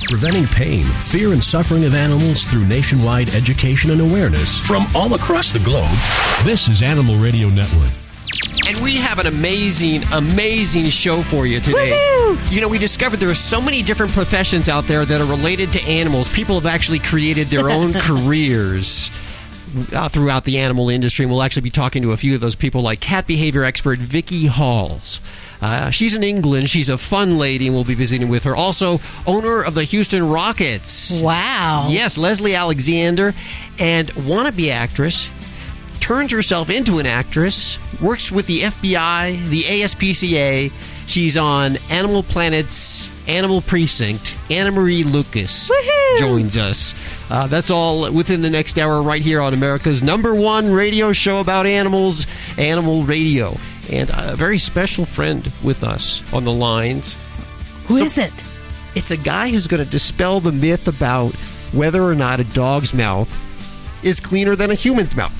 preventing pain, fear, and suffering of animals through nationwide education and awareness from all across the globe. This is Animal Radio Network. And we have an amazing, amazing show for you today. Woo-hoo! You know, we discovered there are so many different professions out there that are related to animals. People have actually created their own careers throughout the animal industry, and we'll actually be talking to a few of those people, like cat behavior expert Vicky Halls. She's in England. She's a fun lady, and we'll be visiting with her. Also, owner of the Houston Rockets. Wow. Yes, Leslie Alexander, and wannabe actress, turns herself into an actress, works with the FBI, the ASPCA. She's on Animal Planet's Animal Precinct. Anna Marie Lucas joins us. That's all within the next hour right here on America's #1 radio show about animals, Animal Radio. And a very special friend with us on the lines. Who is it? It's a guy who's going to dispel the myth about whether or not a dog's mouth is cleaner than a human's mouth.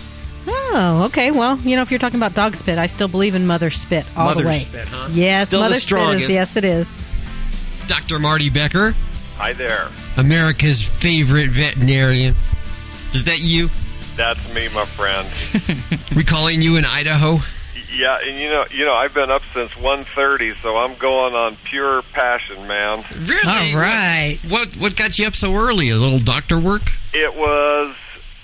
Oh, okay. Well, you know, if you're talking about dog spit, I still believe in mother spit all the way. Mother spit, huh? Yes, Still mother the strongest. spit is. Yes, it is. Dr. Marty Becker. Hi there. America's favorite veterinarian. Is that you? That's me, my friend. We calling you in Idaho? Yeah, and you know, I've been up since 1:30, so I'm going on pure passion, man. Really? All right. What got you up so early? A little doctor work? It was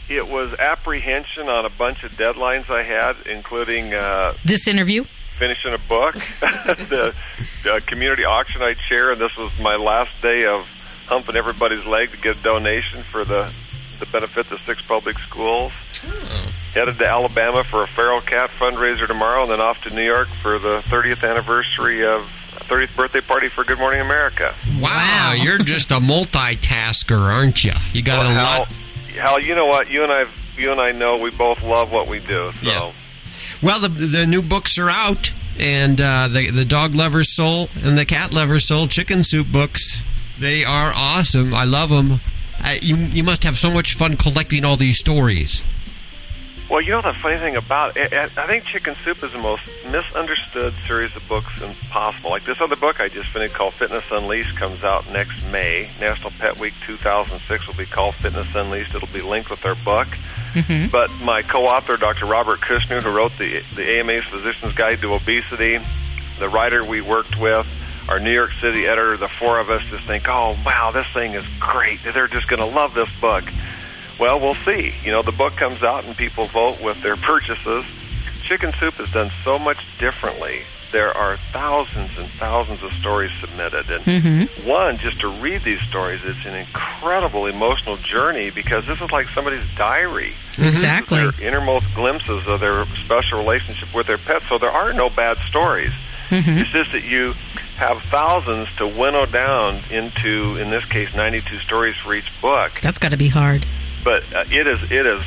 apprehension on a bunch of deadlines I had, including This interview? finishing a book, the community auction I chair, and this was my last day of humping everybody's leg to get a donation for the benefit the 6 public schools. Headed to Alabama for a feral cat fundraiser tomorrow, and then off to New York for the 30th anniversary of 30th birthday party for Good Morning America. Wow, you're just a multitasker, aren't you? You got a lot. Hal, you know what? You and I know we both love what we do. So. Yeah. Well, the new books are out, and the Dog Lover's Soul and the Cat Lover's Soul Chicken Soup books, they are awesome. I love them. You must have so much fun collecting all these stories. Well, you know the funny thing about it, I think Chicken Soup is the most misunderstood series of books possible. Like this other book I just finished called Fitness Unleashed comes out next May. National Pet Week 2006 will be called Fitness Unleashed. It'll be linked with our book. Mm-hmm. But my co-author, Dr. Robert Kushner, who wrote the AMA's Physician's Guide to Obesity, the writer we worked with, our New York City editor, the 4 of us just think, oh, wow, this thing is great. They're just going to love this book. Well, we'll see. You know, the book comes out and people vote with their purchases. Chicken Soup is done so much differently. There are thousands and thousands of stories submitted. And one, just to read these stories, it's an incredible emotional journey because this is like somebody's diary. Exactly. This is their innermost glimpses of their special relationship with their pets. So there are no bad stories. It's just that you have thousands to winnow down into, in this case, 92 stories for each book. That's got to be hard. But it is.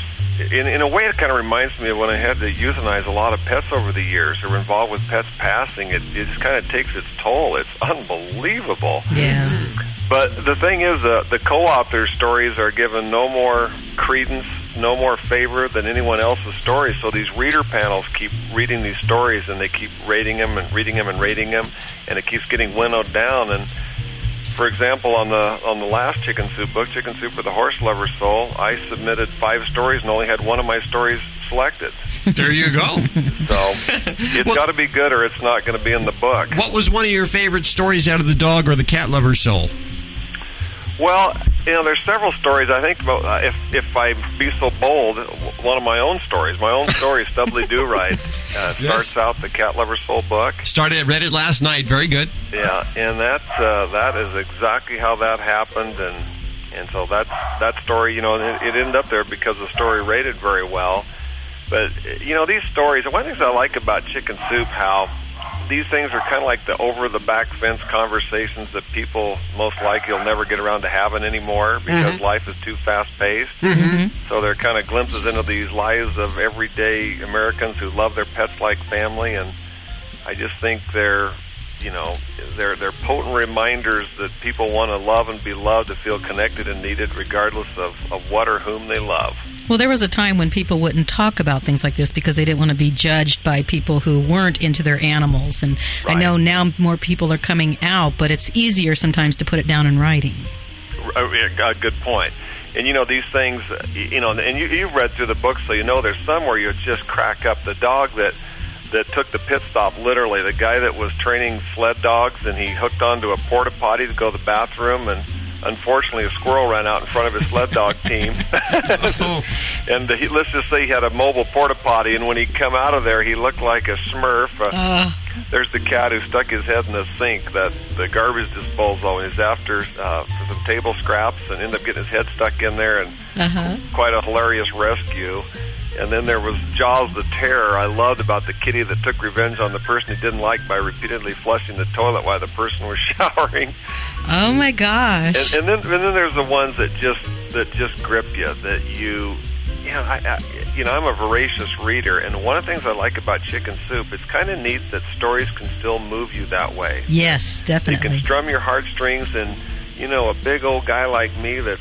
In a way, it kind of reminds me of when I had to euthanize a lot of pets over the years who were involved with pets passing. It just kind of takes its toll. It's unbelievable. Yeah. But the thing is, the co-author stories are given no more credence, no more favor than anyone else's stories. So these reader panels keep reading these stories, and they keep rating them and reading them and rating them, and it keeps getting winnowed down. And for example, on the last Chicken Soup book, Chicken Soup for the Horse Lover's Soul, I submitted 5 stories and only had one of my stories selected. There you go. So it's got to be good or it's not going to be in the book. What was one of your favorite stories out of the Dog or the Cat Lover's Soul? Well, you know, there's several stories. I think if I be so bold, one of my own stories, Stubbly Do-Right, starts out the Cat Lover's Soul book. Read it last night. Very good. Yeah, and that is exactly how that happened, and so that story, you know, it ended up there because the story rated very well. But you know, these stories. One of the things I like about Chicken Soup, how these things are kind of like the over-the-back fence conversations that people most likely will never get around to having anymore because life is too fast-paced. So they're kind of glimpses into these lives of everyday Americans who love their pets like family, and I just think they're potent reminders that people want to love and be loved, to feel connected and needed regardless of what or whom they love. Well, there was a time when people wouldn't talk about things like this because they didn't want to be judged by people who weren't into their animals. And Right. I know now more people are coming out, but it's easier sometimes to put it down in writing. Good point. And, these things, and you've read through the book, so there's some where you just crack up. The dog that took the pit stop, literally, the guy that was training sled dogs, and he hooked onto a porta potty to go to the bathroom, and unfortunately a squirrel ran out in front of his sled dog team. And let's just say he had a mobile porta potty, and when he come out of there, he looked like a Smurf. There's the cat who stuck his head in the sink, that the garbage disposal, and he's after some table scraps and ended up getting his head stuck in there, and quite a hilarious rescue. And then there was Jaws the Terror. I loved about the kitty that took revenge on the person he didn't like by repeatedly flushing the toilet while the person was showering. Oh my gosh! And then there's the ones that just grip you. That I'm a voracious reader, and one of the things I like about Chicken Soup, it's kind of neat that stories can still move you that way. Yes, definitely. You can strum your heartstrings, and a big old guy like me that's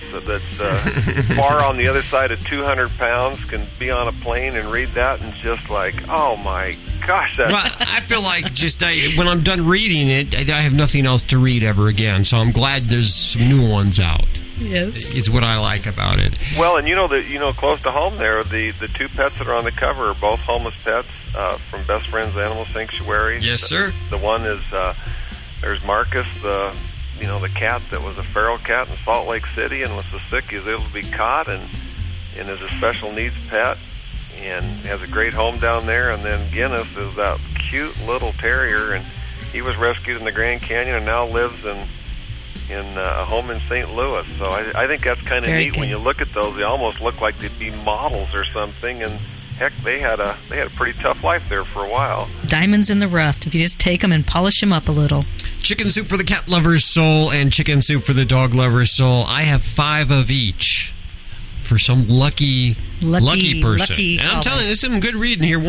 far on the other side of 200 pounds can be on a plane and read that and just like, oh my gosh. Well, I feel like when I'm done reading it, I have nothing else to read ever again. So I'm glad there's some new ones out. Yes. It's what I like about it. Well, and close to home there, the two pets that are on the cover are both homeless pets from Best Friends Animal Sanctuary. Yes, sir. The one is, there's Marcus, the cat that was a feral cat in Salt Lake City and was so sick he was able to be caught and is a special needs pet and has a great home down there. And then Guinness is that cute little terrier, and he was rescued in the Grand Canyon and now lives in a home in St. Louis. So I think that's kind of neat. Good. When you look at those, they almost look like they'd be models or something, and heck, they had a pretty tough life there for a while. Diamonds in the rough. If you just take them and polish them up a little. Chicken Soup for the cat lover's soul and Chicken Soup for the dog lover's soul. I have 5 of each for some lucky person. And I'm telling you, there's some good reading here.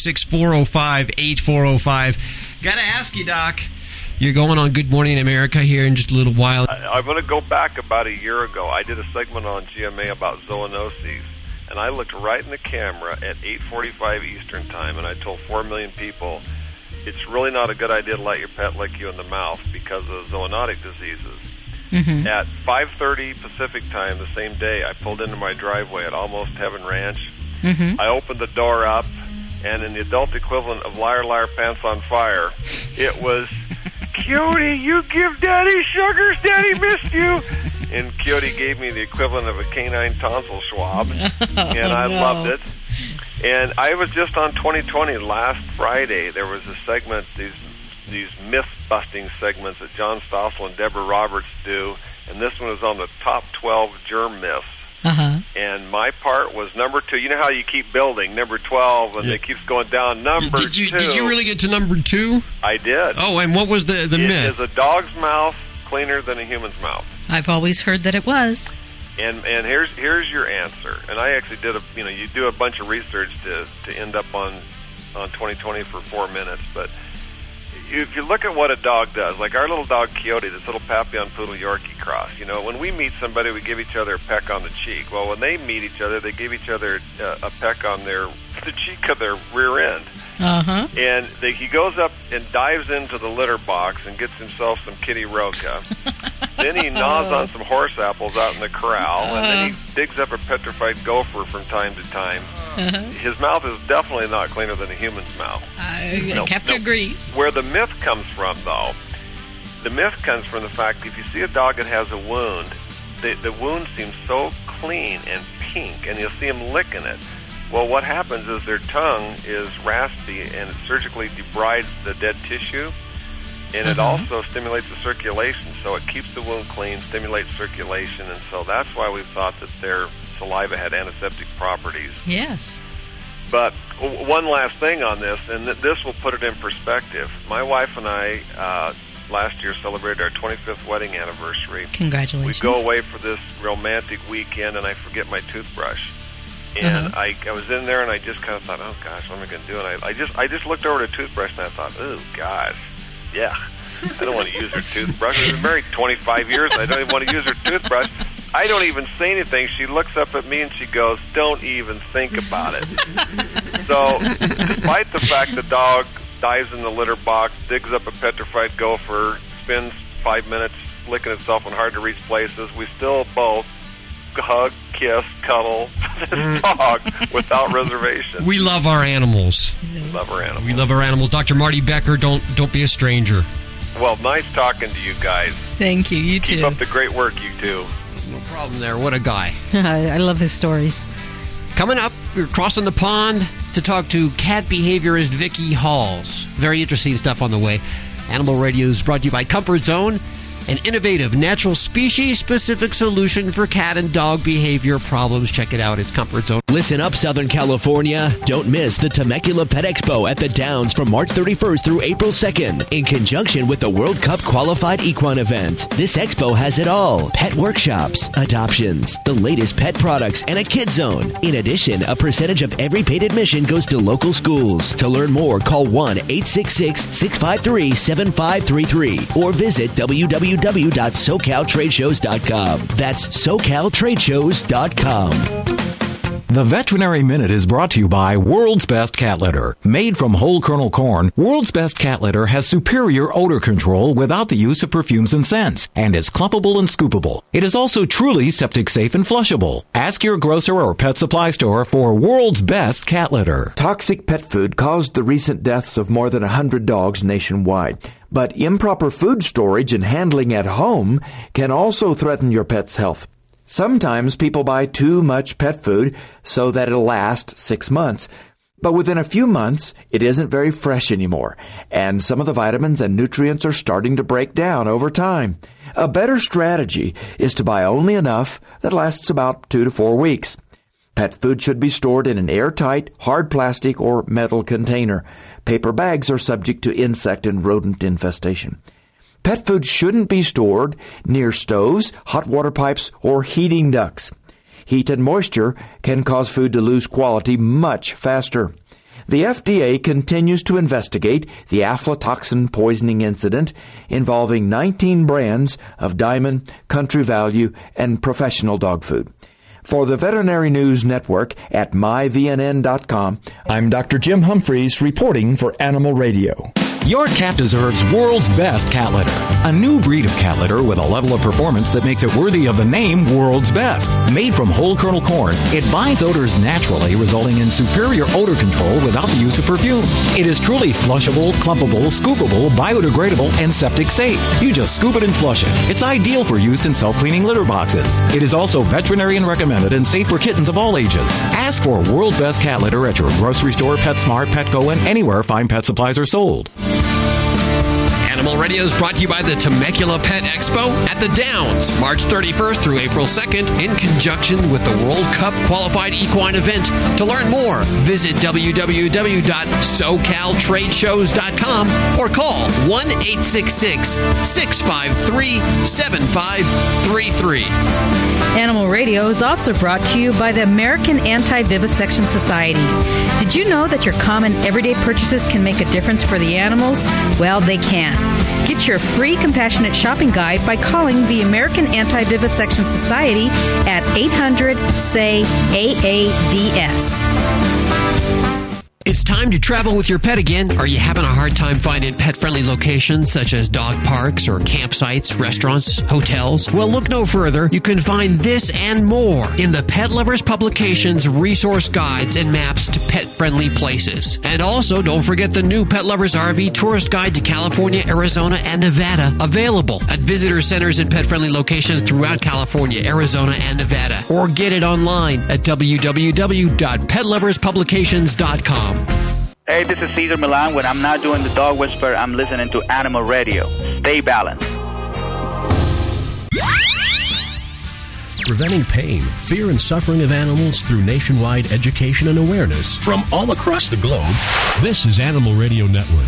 1-866-405-8405. Gotta ask you, Doc. You're going on Good Morning America here in just a little while. I'm going to go back about a year ago. I did a segment on GMA about zoonoses, and I looked right in the camera at 8:45 Eastern Time, and I told 4 million people, it's really not a good idea to let your pet lick you in the mouth because of zoonotic diseases. Mm-hmm. At 5:30 Pacific Time the same day, I pulled into my driveway at Almost Heaven Ranch. Mm-hmm. I opened the door up, and in the adult equivalent of Liar, Liar, Pants on Fire, it was, Coyote, you give Daddy sugars, Daddy missed you. And Coyote gave me the equivalent of a canine tonsil swab, and I loved it. And I was just on 2020 last Friday. There was a segment, these myth-busting segments that John Stossel and Deborah Roberts do, and this one was on the top 12 germ myths. Uh-huh. And my part was number 2. You know how you keep building, number 12, and it keeps going down. Number 2. Did you really get to number 2? I did. Oh, and what was the myth? Is a dog's mouth cleaner than a human's mouth? I've always heard that it was. And here's your answer. And I actually did you do a bunch of research to end up on 2020 for 4 minutes. But if you look at what a dog does, like our little dog Coyote, this little Papillon Poodle Yorkie cross, when we meet somebody, we give each other a peck on the cheek. Well, when they meet each other, they give each other a peck on the cheek of their rear end. Uh-huh. And he goes up and dives into the litter box and gets himself some Kitty Roca. Then he gnaws on some horse apples out in the corral, and then he digs up a petrified gopher from time to time. Uh-huh. His mouth is definitely not cleaner than a human's mouth. I have to agree. Where the myth comes from, though, the myth comes from the fact that if you see a dog that has a wound, the wound seems so clean and pink, and you'll see them licking it. Well, what happens is their tongue is raspy, and it surgically debrides the dead tissue. And it also stimulates the circulation, so it keeps the wound clean, stimulates circulation, and so that's why we thought that their saliva had antiseptic properties. Yes. But one last thing on this, and this will put it in perspective. My wife and I last year celebrated our 25th wedding anniversary. Congratulations. We go away for this romantic weekend, and I forget my toothbrush. And I was in there, and I just kind of thought, oh, gosh, what am I going to do? And I just looked over at a toothbrush, and I thought, oh, gosh. Yeah, I don't want to use her toothbrush. I've been married 25 years. I don't even want to use her toothbrush. I don't even say anything. She looks up at me and she goes, "Don't even think about it." So, despite the fact the dog dives in the litter box, digs up a petrified gopher, spends 5 minutes licking itself in hard-to-reach places, we still both hug, kiss, cuddle this dog without reservation. We love our animals. Love our animals. We love our animals. Dr. Marty Becker, don't be a stranger. Well, nice talking to you guys. Thank you. You too. Keep up the great work, you two. No problem there. What a guy. I love his stories. Coming up, we're crossing the pond to talk to cat behaviorist Vicki Halls. Very interesting stuff on the way. Animal Radio is brought to you by Comfort Zone, an innovative natural species-specific solution for cat and dog behavior problems. Check it out. It's Comfort Zone. Listen up, Southern California. Don't miss the Temecula Pet Expo at the Downs from March 31st through April 2nd in conjunction with the World Cup Qualified Equine event. This expo has it all. Pet workshops, adoptions, the latest pet products, and a kid zone. In addition, a percentage of every paid admission goes to local schools. To learn more, call 1-866-653-7533 or visit www.socaltradeshows.com. That's socaltradeshows.com. The Veterinary Minute is brought to you by World's Best Cat Litter. Made from whole kernel corn, World's Best Cat Litter has superior odor control without the use of perfumes and scents, and is clumpable and scoopable. It is also truly septic safe and flushable. Ask your grocer or pet supply store for World's Best Cat Litter. Toxic pet food caused the recent deaths of more than 100 dogs nationwide. But improper food storage and handling at home can also threaten your pet's health. Sometimes people buy too much pet food so that it'll last 6 months. But within a few months, it isn't very fresh anymore, and some of the vitamins and nutrients are starting to break down over time. A better strategy is to buy only enough that lasts about 2 to 4 weeks. Pet food should be stored in an airtight, hard plastic or metal container. Paper bags are subject to insect and rodent infestation. Pet food shouldn't be stored near stoves, hot water pipes, or heating ducts. Heat and moisture can cause food to lose quality much faster. The FDA continues to investigate the aflatoxin poisoning incident involving 19 brands of Diamond, Country Value, and Professional dog food. For the Veterinary News Network at myvnn.com, I'm Dr. Jim Humphreys reporting for Animal Radio. Your cat deserves World's Best Cat Litter, a new breed of cat litter with a level of performance that makes it worthy of the name World's Best. Made from whole kernel corn, it binds odors naturally, resulting in superior odor control without the use of perfumes. It is truly flushable, clumpable, scoopable, biodegradable, and septic safe. You just scoop it and flush it. It's ideal for use in self-cleaning litter boxes. It is also veterinarian recommended and safe for kittens of all ages. Ask for World's Best Cat Litter at your grocery store, PetSmart, Petco, and anywhere fine pet supplies are sold. Animal Radio is brought to you by the Temecula Pet Expo at the Downs, March 31st through April 2nd, in conjunction with the World Cup Qualified Equine event. To learn more, visit www.socaltradeshows.com or call 1-866-653-7533. Animal Radio is also brought to you by the American Anti-Vivisection Society. Did you know that your common everyday purchases can make a difference for the animals? Well, they can. Get your free compassionate shopping guide by calling the American Anti-Vivisection Society at 800-SAY-AAVS. It's time to travel with your pet again. Are you having a hard time finding pet-friendly locations such as dog parks or campsites, restaurants, hotels? Well, look no further. You can find this and more in the Pet Lovers Publications resource guides and maps to pet-friendly places. And also, don't forget the new Pet Lovers RV Tourist Guide to California, Arizona, and Nevada, available at visitor centers and pet-friendly locations throughout California, Arizona, and Nevada. Or get it online at www.petloverspublications.com. Hey, this is Cesar Milan. When I'm not doing the dog whisper, I'm listening to Animal Radio. Stay balanced. Preventing pain, fear, and suffering of animals through nationwide education and awareness from all across the globe. This is Animal Radio Network.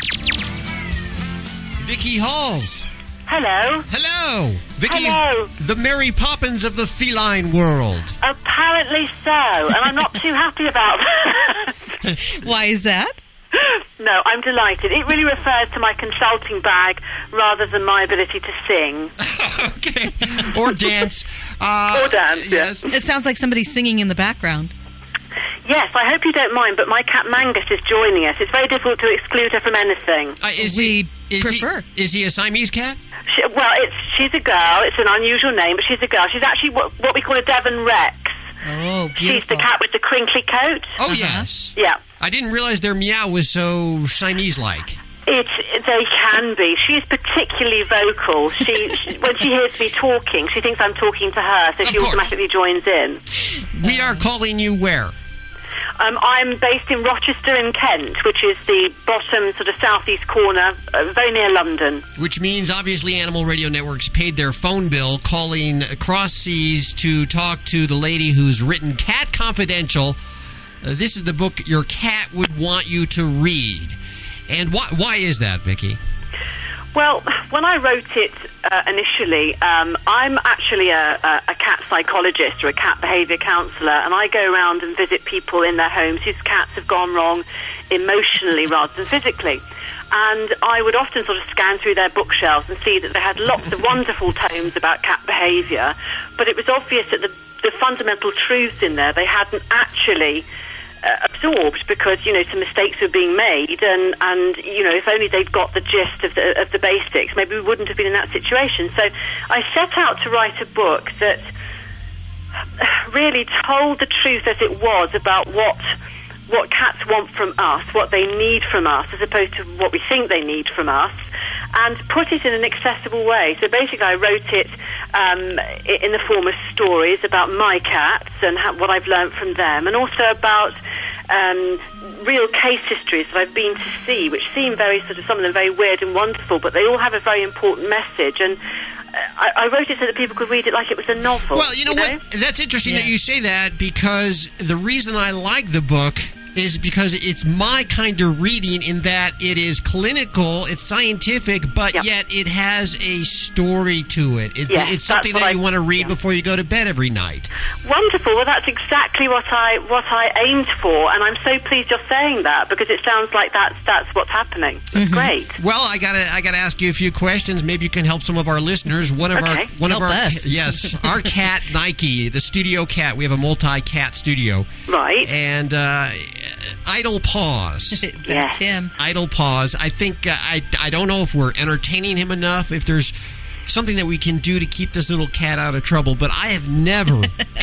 Vicki Halls. Hello. Hello. Vicki, Hello. the Mary Poppins of the feline world. Apparently so, and I'm not too happy about that. Why is that? No, I'm delighted. It really refers to my consulting bag rather than my ability to sing. Okay. Or dance. Or dance, yes. It sounds like somebody's singing in the background. Yes, I hope you don't mind, but my cat Mangus is joining us. It's very difficult to exclude her from anything. Is he a Siamese cat? She's a girl. It's an unusual name, but she's a girl. She's actually what we call a Devon Rex. Oh, beautiful. She's the cat with the crinkly coat. Oh, yes. Yeah. I didn't realize their meow was so Siamese-like. They can be. She's particularly vocal. When she hears me talking, she thinks I'm talking to her, so she automatically joins in. We are calling you where? I'm based in Rochester in Kent, which is the bottom sort of southeast corner, very near London. Which means, obviously, Animal Radio Network's paid their phone bill calling across seas to talk to the lady who's written Cat Confidential. This is the book your cat would want you to read. And why is that, Vicki? Well, when I wrote it initially, I'm actually a cat psychologist or a cat behaviour counsellor, and I go around and visit people in their homes whose cats have gone wrong emotionally rather than physically. And I would often sort of scan through their bookshelves and see that they had lots of wonderful tomes about cat behaviour, but it was obvious that the fundamental truth in there they hadn't actually absorbed, because some mistakes were being made, and if only they'd got the gist of the basics, maybe we wouldn't have been in that situation. So I set out to write a book that really told the truth as it was about what cats want from us, what they need from us, as opposed to what we think they need from us, and put it in an accessible way. So basically I wrote it in the form of stories about my cats and what I've learned from them, and also about real case histories that I've been to see, which seem some of them very weird and wonderful, but they all have a very important message. And I wrote it so that people could read it like it was a novel. Well, you know what? That's interesting that you say that, because the reason I like the book is because it's my kind of reading, in that it is clinical, it's scientific, but yet it has a story to it. It's something that you want to read before you go to bed every night. Wonderful. Well, that's exactly what I aimed for, and I'm so pleased you're saying that, because it sounds like that's what's happening. That's great. Well, I gotta ask you a few questions. Maybe you can help some of our listeners. Our cat Nike, the studio cat. We have a multi-cat studio, right? And Idle Paws. That's him. Idle Paws. I think I don't know if we're entertaining him enough, if there's something that we can do to keep this little cat out of trouble, but I have never,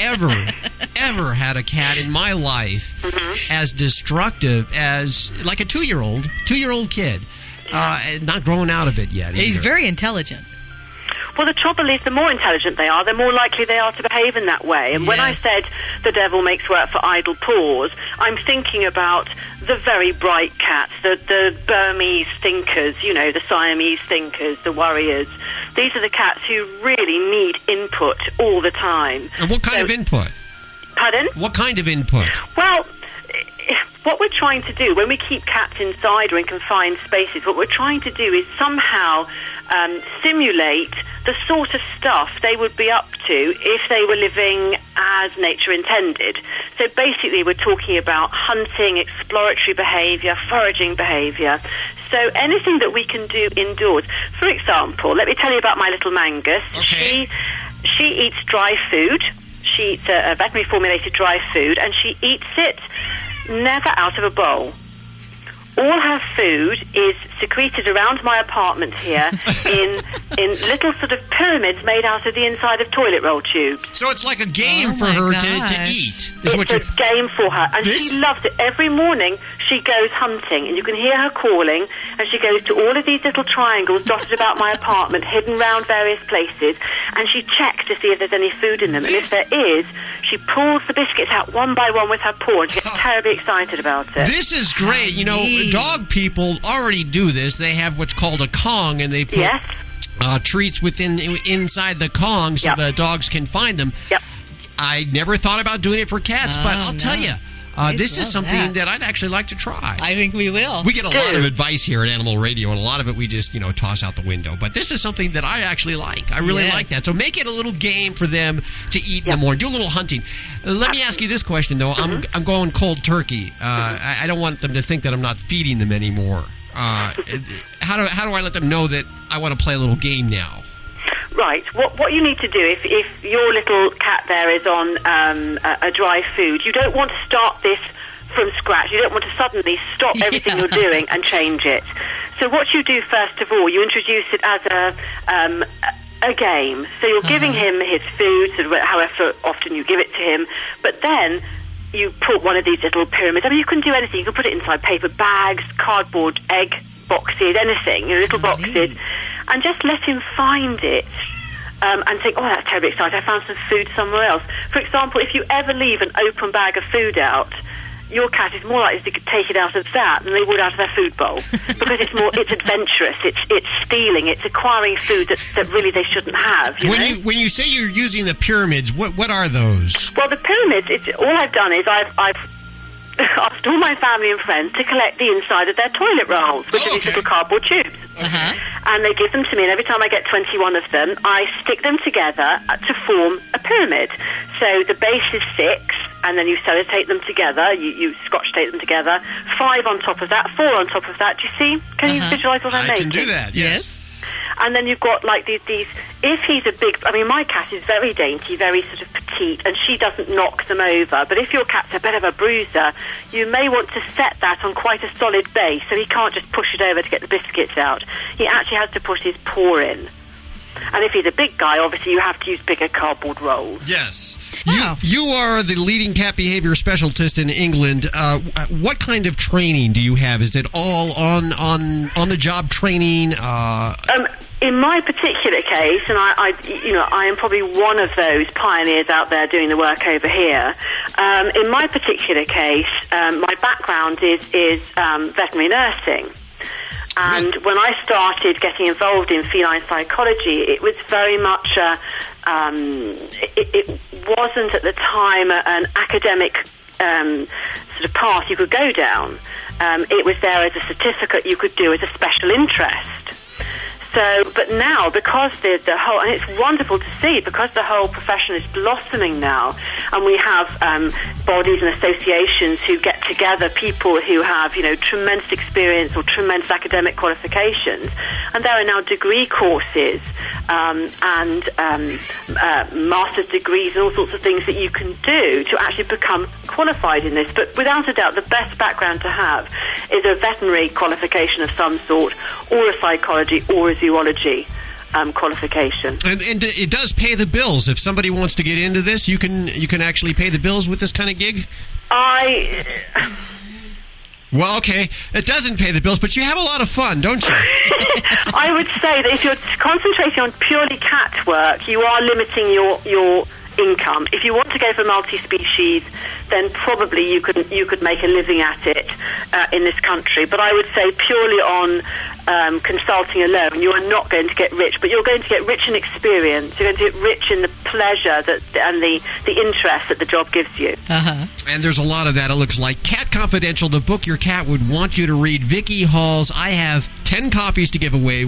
ever had a cat in my life as destructive as, like, a two-year-old kid. Not growing out of it yet. He's very intelligent. Well, the trouble is, the more intelligent they are, the more likely they are to behave in that way. And when I said the devil makes work for idle paws, I'm thinking about the very bright cats, the Burmese thinkers, the Siamese thinkers, the warriors. These are the cats who really need input all the time. And what kind of input? Pardon? What kind of input? Well, what we're trying to do when we keep cats inside or in confined spaces, what we're trying to do is somehow simulate the sort of stuff they would be up to if they were living as nature intended. So basically we're talking about hunting, exploratory behaviour, foraging behaviour. So anything that we can do indoors. For example, let me tell you about my little Mangus. Okay. She eats dry food. She eats a veterinary formulated dry food, and she eats it never out of a bowl. All her food is secreted around my apartment here in little sort of pyramids made out of the inside of toilet roll tubes. So it's like a game for her to eat. It's a game for her, and she loves it. Every morning she goes hunting, and you can hear her calling, and she goes to all of these little triangles dotted about my apartment, hidden round various places, and she checks to see if there's any food in them. And if there is, she pulls the biscuits out one by one with her paw, and she gets terribly excited about it. This is great. Dog people already do this. They have what's called a Kong, and they put treats inside the Kong so the dogs can find them. Yep. I never thought about doing it for cats, but I'll tell you, This is something that I'd actually like to try. I think we will. We get a lot of advice here at Animal Radio, and a lot of it we just, toss out the window. But this is something that I actually like. I really like that. So make it a little game for them to eat in the morning. Do a little hunting. Let me ask you this question, though. I'm going cold turkey. I don't want them to think that I'm not feeding them anymore. How do I let them know that I want to play a little game now? Right. What you need to do, if your little cat there is on a dry food, you don't want to start this from scratch. You don't want to suddenly stop everything you're doing and change it. So what you do, first of all, you introduce it as a game. So you're giving him his food, sort of however often you give it to him, but then you put one of these little pyramids. I mean, you can do anything. You can put it inside paper bags, cardboard, egg boxes, anything, little boxes, and just let him find it and think, oh, that's terribly exciting, I found some food somewhere else. For example, if you ever leave an open bag of food out, your cat is more likely to take it out of that than they would out of their food bowl, because it's adventurous, it's stealing, it's acquiring food that really they shouldn't have. When you say you're using the pyramids, what are those? Well, the pyramids, all I've done is I've asked all my family and friends to collect the inside of their toilet rolls, which are these little cardboard tubes. And they give them to me, and every time I get 21 of them, I stick them together to form a pyramid. So the base is 6, and then you sellotape them together, you scotch tape them together, 5 on top of that, 4 on top of that. Do you see? Can you visualise what I'm making? I can do that, yes. And then you've got like these, if he's a big, I mean, my cat is very dainty, very sort of petite, and she doesn't knock them over. But if your cat's a bit of a bruiser, you may want to set that on quite a solid base, so he can't just push it over to get the biscuits out. He actually has to put his paw in. And if he's a big guy, obviously you have to use bigger cardboard rolls. Yes. You are the leading cat behavior specialist in England. What kind of training do you have? Is it all on the job training? In my particular case, and I am probably one of those pioneers out there doing the work over here. In my particular case, my background is veterinary nursing. And when I started getting involved in feline psychology, it was very much it wasn't at the time an academic sort of path you could go down. It was there as a certificate you could do as a special interest. So, but now, because the whole, and it's wonderful to see, because the whole profession is blossoming now, and we have bodies and associations who get together people who have, tremendous experience or tremendous academic qualifications, and there are now degree courses and master's degrees and all sorts of things that you can do to actually become qualified in this. But without a doubt, the best background to have is a veterinary qualification of some sort, or a psychology, or a zoology qualification. And it does pay the bills. If somebody wants to get into this, you can actually pay the bills with this kind of gig? Well, okay, it doesn't pay the bills, but you have a lot of fun, don't you? I would say that if you're concentrating on purely cat work, you are limiting your income. If you want to go for multi-species, then probably you could make a living at it in this country. But I would say purely on consulting alone, you are not going to get rich, but you're going to get rich in experience. You're going to get rich in the pleasure and the interest that the job gives you. And there's a lot of that, it looks like. Cat Confidential, the book your cat would want you to read. Vicki Halls, I have 10 copies to give away,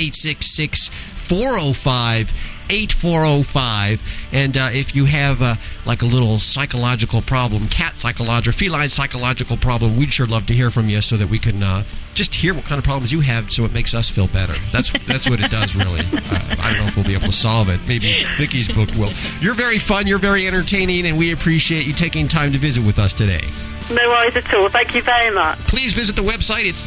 1-866-405-8405. And if you have like a little psychological problem, cat psychological, feline psychological problem, we'd sure love to hear from you so that we can just hear what kind of problems you have, so it makes us feel better. That's what it does, really. I don't know if we'll be able to solve it. Maybe Vicki's book will. You're very fun, you're very entertaining, and we appreciate you taking time to visit with us today. No worries at all. Thank you very much. Please visit the website. It's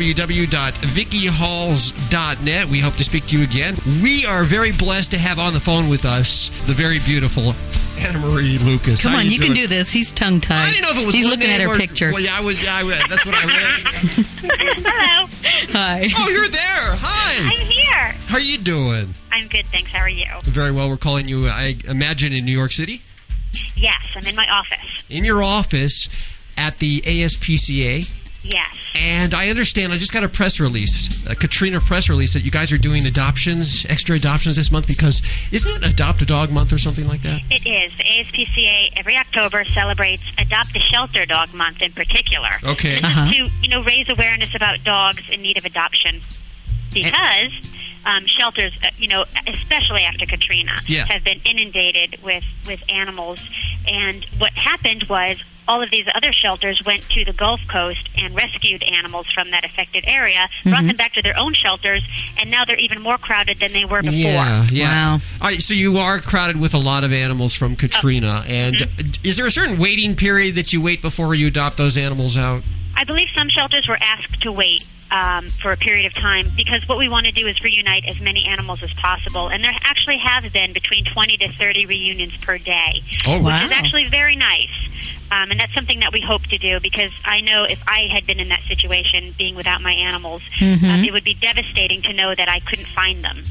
www.vickihalls.net. We hope to speak to you again. We are very blessed to have on the phone with us the very beautiful Anna Marie Lucas. Come on, you can do this. He's tongue-tied. I didn't know if it was He's looking at her picture. Well, yeah, that's what I read. Hello. Hi. Oh, you're there. Hi. I'm here. How are you doing? I'm good, thanks. How are you? Very well. We're calling you, I imagine, in New York City? Yes, I'm in my office. In your office at the ASPCA? Yes. And I understand, I just got a press release, a Katrina press release, that you guys are doing adoptions, extra adoptions this month, because isn't it Adopt a Dog Month or something like that? It is. The ASPCA every October celebrates Adopt a Shelter Dog Month in particular. Okay. And this is to, raise awareness about dogs in need of adoption. Because shelters, especially after Katrina, have been inundated with animals. And what happened was all of these other shelters went to the Gulf Coast and rescued animals from that affected area, brought them back to their own shelters, and now they're even more crowded than they were before. Yeah. Wow. All right, so you are crowded with a lot of animals from Katrina. And is there a certain waiting period that you wait before you adopt those animals out? I believe some shelters were asked to wait for a period of time, because what we want to do is reunite as many animals as possible. And there actually have been between 20 to 30 reunions per day, which is actually very nice. And that's something that we hope to do, because I know if I had been in that situation, being without my animals, it would be devastating to know that I couldn't find them.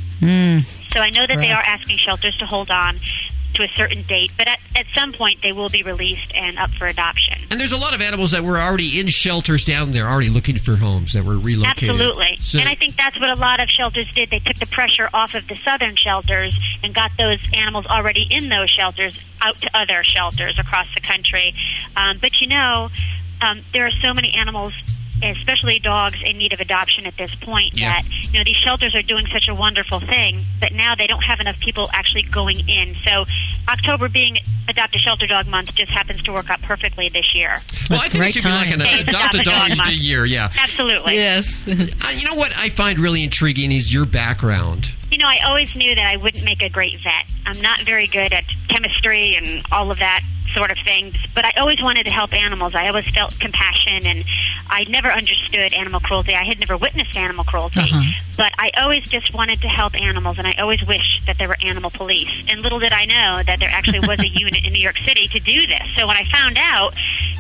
So I know that they are asking shelters to hold on to a certain date, but at some point they will be released and up for adoption. And there's a lot of animals that were already in shelters down there, already looking for homes, that were relocated. Absolutely. So, and I think that's what a lot of shelters did. They took the pressure off of the southern shelters and got those animals already in those shelters out to other shelters across the country. But there are so many animals, especially dogs, in need of adoption at this point, that these shelters are doing such a wonderful thing, but now they don't have enough people actually going in. So October being Adopt a Shelter Dog Month just happens to work out perfectly this year. Well, I think it should be like an Adopt a Dog a year, Absolutely. Yes. You know what I find really intriguing is your background. I always knew that I wouldn't make a great vet. I'm not very good at chemistry and all of that sort of things, but I always wanted to help animals. I always felt compassion, and I never understood animal cruelty. I had never witnessed animal cruelty, but I always just wanted to help animals, and I always wished that there were animal police. And little did I know that there actually was a unit in New York City to do this. So when I found out,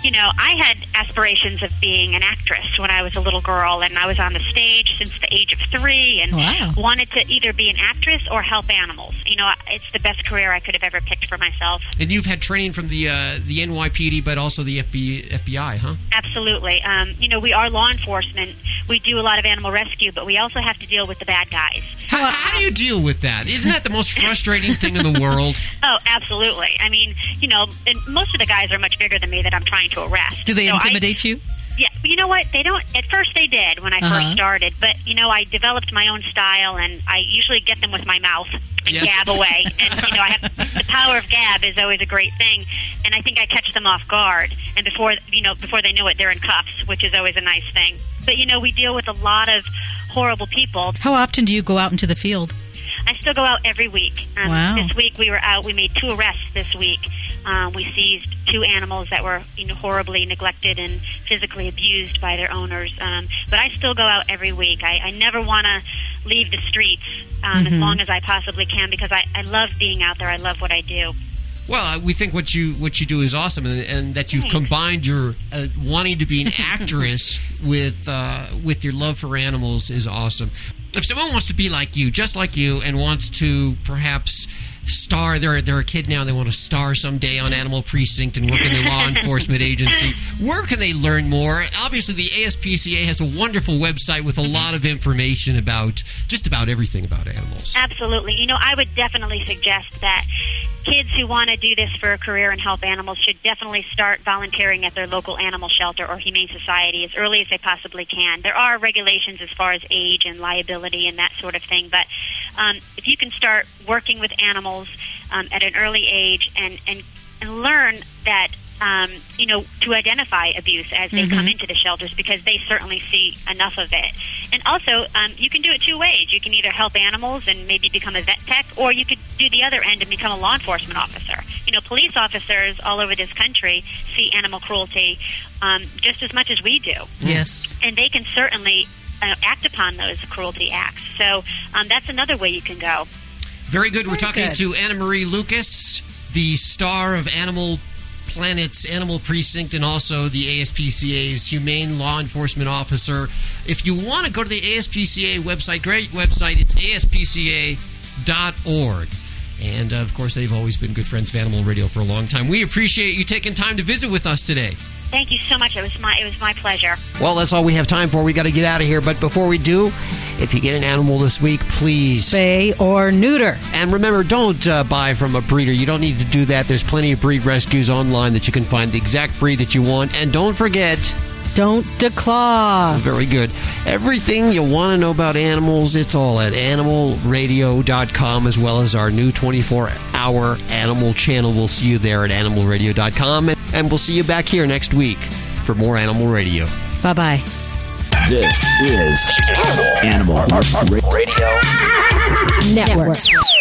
I had aspirations of being an actress when I was a little girl, and I was on the stage since the age of 3, and wanted to either be an actress or help animals. It's the best career I could have ever picked for myself. And you've had training from the NYPD, but also the FBI, huh? Absolutely. We are law enforcement. We do a lot of animal rescue, but we also have to deal with the bad guys. How do you deal with that? Isn't that the most frustrating thing in the world? Oh, absolutely. I mean, and most of the guys are much bigger than me that I'm trying to arrest. Do they intimidate you? Yeah, you know what? They don't. At first they did when I first started, but I developed my own style, and I usually get them with my mouth and gab away. And I have the power of gab is always a great thing, and I think I catch them off guard. And before they know it, they're in cuffs, which is always a nice thing. But we deal with a lot of horrible people. How often do you go out into the field? I still go out every week. Wow. This week we were out. We made 2 arrests this week. We seized 2 animals that were horribly neglected and physically abused by their owners. But I still go out every week. I never want to leave the streets as long as I possibly can, because I love being out there. I love what I do. Well, we think what you do is awesome, and that you've combined your wanting to be an actress with your love for animals is awesome. If someone wants to be like you, just like you, and wants to perhaps star, they're a kid now, they want to star someday on Animal Precinct and work in the law enforcement agency, where can they learn more? Obviously, the ASPCA has a wonderful website with a lot of information about just about everything about animals. Absolutely. I would definitely suggest that kids who want to do this for a career and help animals should definitely start volunteering at their local animal shelter or humane society as early as they possibly can. There are regulations as far as age and liability and that sort of thing, but if you can start working with animals at an early age and learn that to identify abuse as they come into the shelters, because they certainly see enough of it. And also, you can do it 2 ways. You can either help animals and maybe become a vet tech, or you could do the other end and become a law enforcement officer. Police officers all over this country see animal cruelty just as much as we do. Yes. And they can certainly act upon those cruelty acts. So that's another way you can go. Very good. We're talking to Anna Marie Lucas, the star of Animal Planet's Animal Precinct and also the ASPCA's Humane Law Enforcement Officer. If you want to go to the ASPCA website, great website, it's aspca.org. And, of course, they've always been good friends of Animal Radio for a long time. We appreciate you taking time to visit with us today. Thank you so much. It was my pleasure. Well, that's all we have time for. We got to get out of here. But before we do, if you get an animal this week, please spay or neuter. And remember, don't buy from a breeder. You don't need to do that. There's plenty of breed rescues online that you can find the exact breed that you want. And don't forget, don't declaw. Very good. Everything you want to know about animals, it's all at animalradio.com, as well as our new 24-hour animal channel. We'll see you there at animalradio.com. And we'll see you back here next week for more Animal Radio. Bye-bye. This is Animal Radio Network.